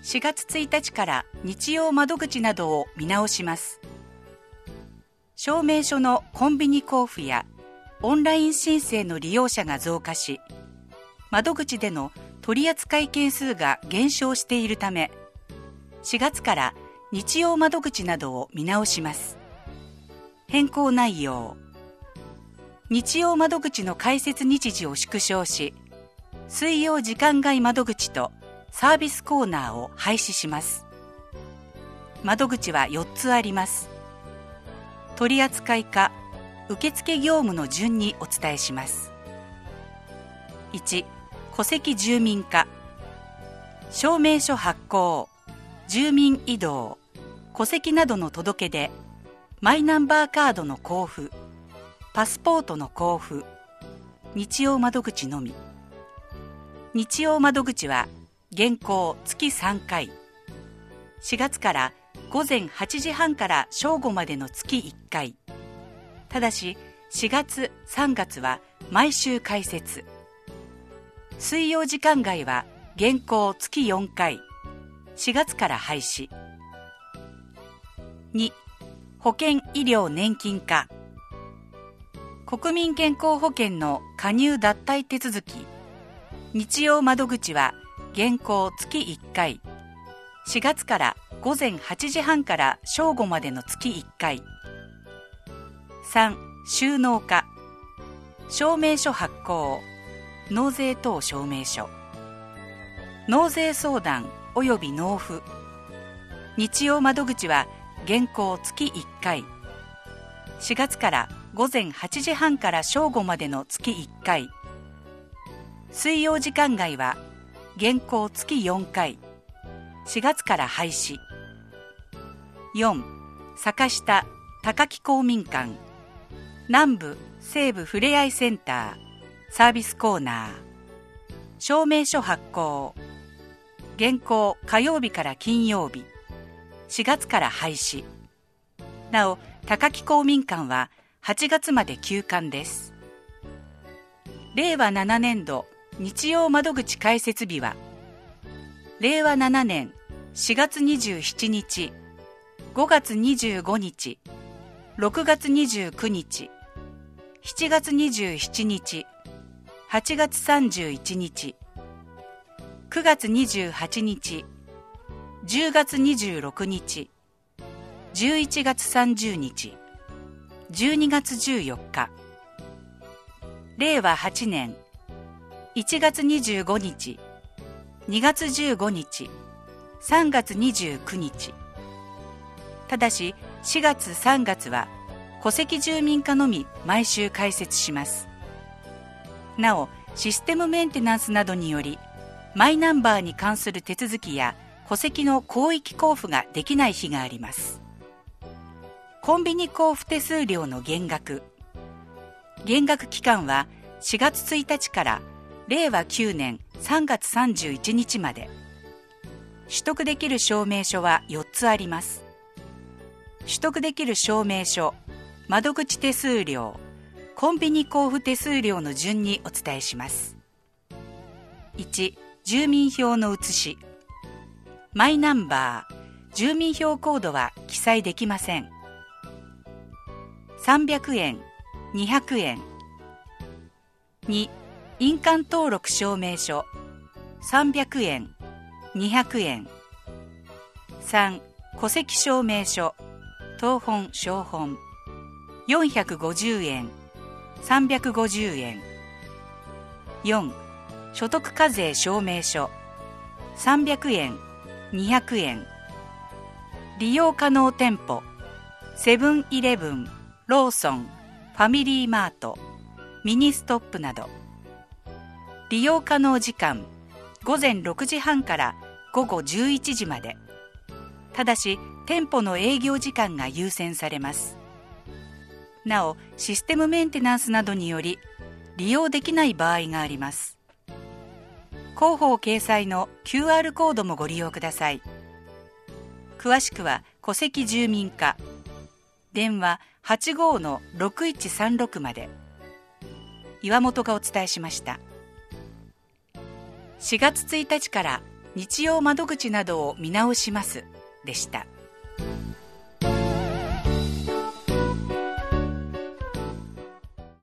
4月1日から日曜窓口などを見直します。証明書のコンビニ交付やオンライン申請の利用者が増加し、窓口での取扱件数が減少しているため、4月から日曜窓口などを見直します。変更内容。日曜窓口の開設日時を縮小し、水曜時間外窓口とサービスコーナーを廃止します。窓口は4つあります。取扱課、受付業務の順にお伝えします。1、戸籍住民課。証明書発行、住民移動、戸籍などの届け出、マイナンバーカードの交付、パスポートの交付、日曜窓口のみ。日曜窓口は現行月3回。4月から午前8時半から正午までの月1回。ただし4月3月は毎週開設。水曜時間外は現行月4回。4月から廃止。2、保険医療年金課。国民健康保険の加入脱退手続き。日曜窓口は現行月1回。4月から午前8時半から正午までの月1回。3、収納課。証明書発行、納税等証明書。納税相談及び納付。日曜窓口は現行月1回。4月から午前8時半から正午までの月1回。水曜時間外は現行月4回。4月から廃止。4、坂下高木公民館。南部西部ふれあいセンター、サービスコーナー。証明書発行。現行火曜日から金曜日。4月から廃止。なお、高木公民館は8月まで休館です。令和7年度日曜窓口開設日は、令和7年4月27日、5月25日、6月29日、7月27日、8月31日、9月28日、10月26日、11月30日、12月14日。令和8年1月25日、2月15日、3月29日。ただし4月3月は戸籍住民課のみ毎週開設します。なお、システムメンテナンスなどによりマイナンバーに関する手続きや戸籍の広域交付ができない日があります。コンビニ交付手数料の減額。減額期間は4月1日から令和9年3月31日まで。取得できる証明書は4つあります。取得できる証明書、窓口手数料、コンビニ交付手数料の順にお伝えします。1、住民票の写し。マイナンバー、住民票コードは記載できません。300円、200円。2、印鑑登録証明書、300円、200円。3、戸籍証明書、謄本照本、450円、350円。4、所得課税証明書、300円、200円。利用可能店舗、セブンイレブン、ローソン、ファミリーマート、ミニストップなど。利用可能時間、午前6時半から午後11時まで。ただし、店舗の営業時間が優先されます。なお、システムメンテナンスなどにより、利用できない場合があります。広報掲載の QR コードもご利用ください。詳しくは戸籍住民課。電話 85-6136 まで。岩本がお伝えしました。4月1日から日曜窓口などを見直しますでした。